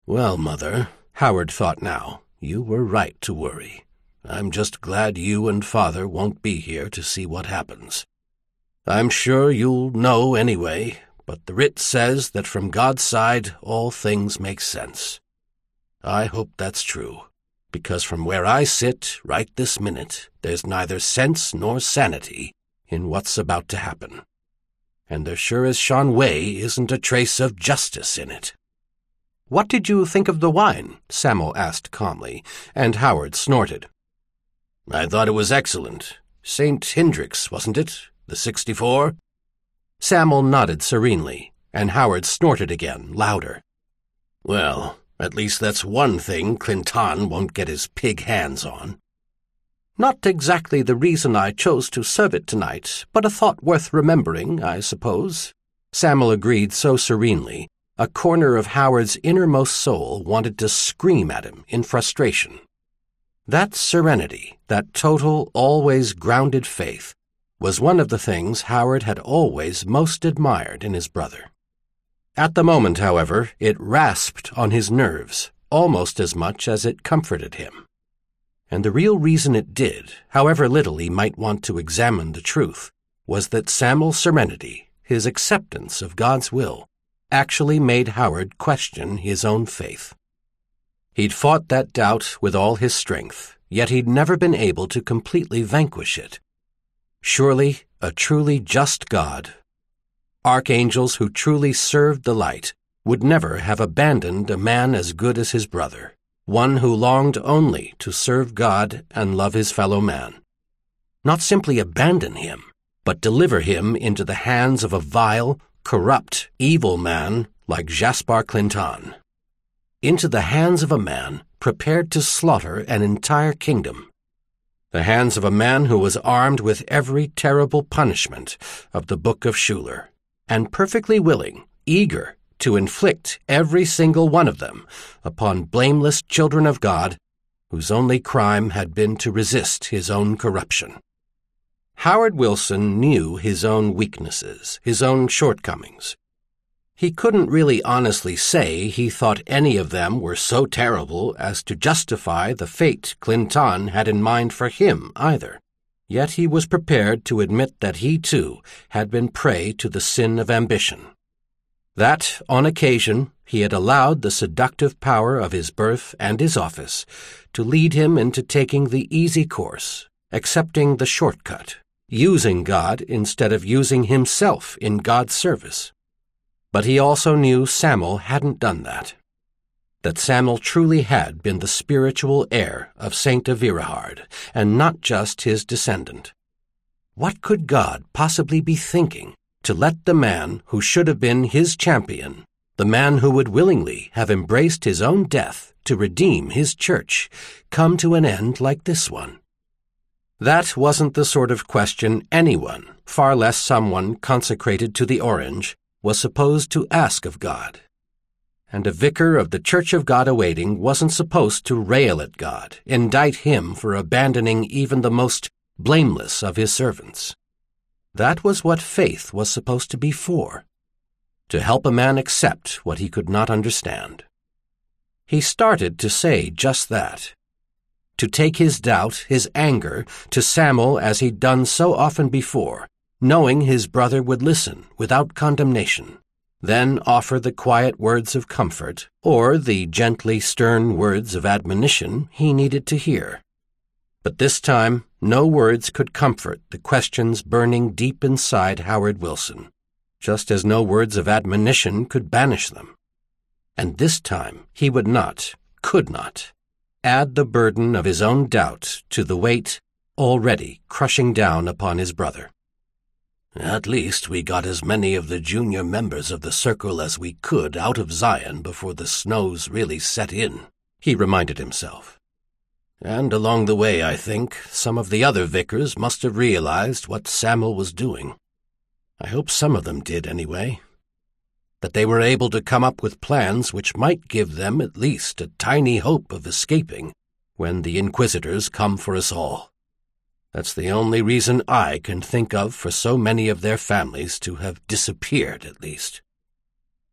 "Well, Mother," Howard thought now, "you were right to worry. I'm just glad you and Father won't be here to see what happens. I'm sure you'll know anyway, but the writ says that from God's side all things make sense. I hope that's true, because from where I sit right this minute, there's neither sense nor sanity in what's about to happen. And there sure as Shan Wei isn't a trace of justice in it." "What did you think of the wine?" Sam'l asked calmly, and Howard snorted. "I thought it was excellent. St. Hendrick's, wasn't it? The 64? Sam'l nodded serenely, and Howard snorted again, louder. "Well, at least that's one thing Clinton won't get his pig hands on." "Not exactly the reason I chose to serve it tonight, but a thought worth remembering, I suppose," Sam'l agreed so serenely, a corner of Howard's innermost soul wanted to scream at him in frustration. That serenity, that total, always grounded faith, was one of the things Howard had always most admired in his brother. At the moment, however, it rasped on his nerves almost as much as it comforted him. And the real reason it did, however little he might want to examine the truth, was that Sam'l's serenity, his acceptance of God's will, actually made Howard question his own faith. He'd fought that doubt with all his strength, yet he'd never been able to completely vanquish it. Surely a truly just God, archangels who truly served the light, would never have abandoned a man as good as his brother, one who longed only to serve God and love his fellow man. Not simply abandon him, but deliver him into the hands of a vile, corrupt, evil man like Jaspar Clinton. Into the hands of a man prepared to slaughter an entire kingdom. The hands of a man who was armed with every terrible punishment of the Book of Schuler, and perfectly willing, eager, to inflict every single one of them upon blameless children of God whose only crime had been to resist his own corruption. Howard Wilson knew his own weaknesses, his own shortcomings. He couldn't really honestly say he thought any of them were so terrible as to justify the fate Clinton had in mind for him either. Yet he was prepared to admit that he, too, had been prey to the sin of ambition. That, on occasion, he had allowed the seductive power of his birth and his office to lead him into taking the easy course, accepting the shortcut, using God instead of using himself in God's service. But he also knew Sam'l hadn't done that Sam'l truly had been the spiritual heir of Saint Avirahard, and not just his descendant. What could God possibly be thinking to let the man who should have been his champion, the man who would willingly have embraced his own death to redeem his church, come to an end like this one? That wasn't the sort of question anyone, far less someone consecrated to the Orange, was supposed to ask of God. And a vicar of the Church of God Awaiting wasn't supposed to rail at God, indict him for abandoning even the most blameless of his servants. That was what faith was supposed to be for, to help a man accept what he could not understand. He started to say just that, to take his doubt, his anger, to Sam'l as he'd done so often before, knowing his brother would listen without condemnation, then offer the quiet words of comfort or the gently stern words of admonition he needed to hear. But this time, no words could comfort the questions burning deep inside Howard Wilson, just as no words of admonition could banish them. And this time he would not, could not, add the burden of his own doubt to the weight already crushing down upon his brother. "At least we got as many of the junior members of the circle as we could out of Zion before the snows really set in," he reminded himself. "And along the way, I think, some of the other vicars must have realized what Sam'l was doing. I hope some of them did, anyway. That they were able to come up with plans which might give them at least a tiny hope of escaping when the Inquisitors come for us all. That's the only reason I can think of for so many of their families to have disappeared, at least."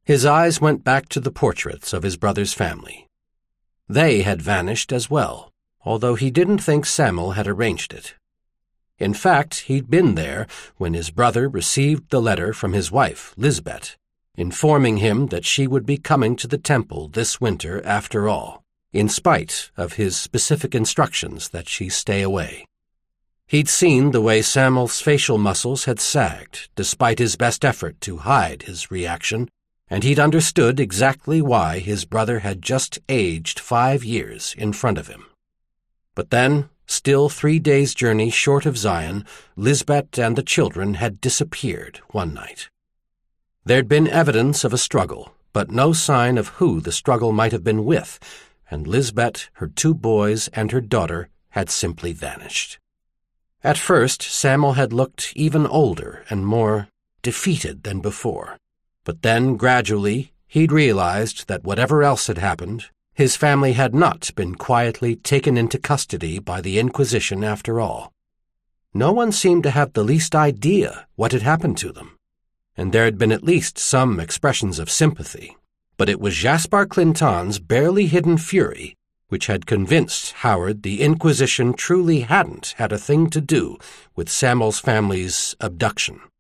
His eyes went back to the portraits of his brother's family. They had vanished as well, although he didn't think Samuel had arranged it. In fact, he'd been there when his brother received the letter from his wife, Lisbeth, informing him that she would be coming to the temple this winter after all, in spite of his specific instructions that she stay away. He'd seen the way Samuel's facial muscles had sagged, despite his best effort to hide his reaction, and he'd understood exactly why his brother had just aged 5 years in front of him. But then, still 3 days' journey short of Zion, Lisbeth and the children had disappeared one night. There'd been evidence of a struggle, but no sign of who the struggle might have been with, and Lisbeth, her 2 boys, and her daughter had simply vanished. At first, Samuel had looked even older and more defeated than before. But then, gradually, he'd realized that whatever else had happened, his family had not been quietly taken into custody by the Inquisition after all. No one seemed to have the least idea what had happened to them, and there had been at least some expressions of sympathy. But it was Jaspar Clinton's barely hidden fury which had convinced Howard the Inquisition truly hadn't had a thing to do with Samuel's family's abduction.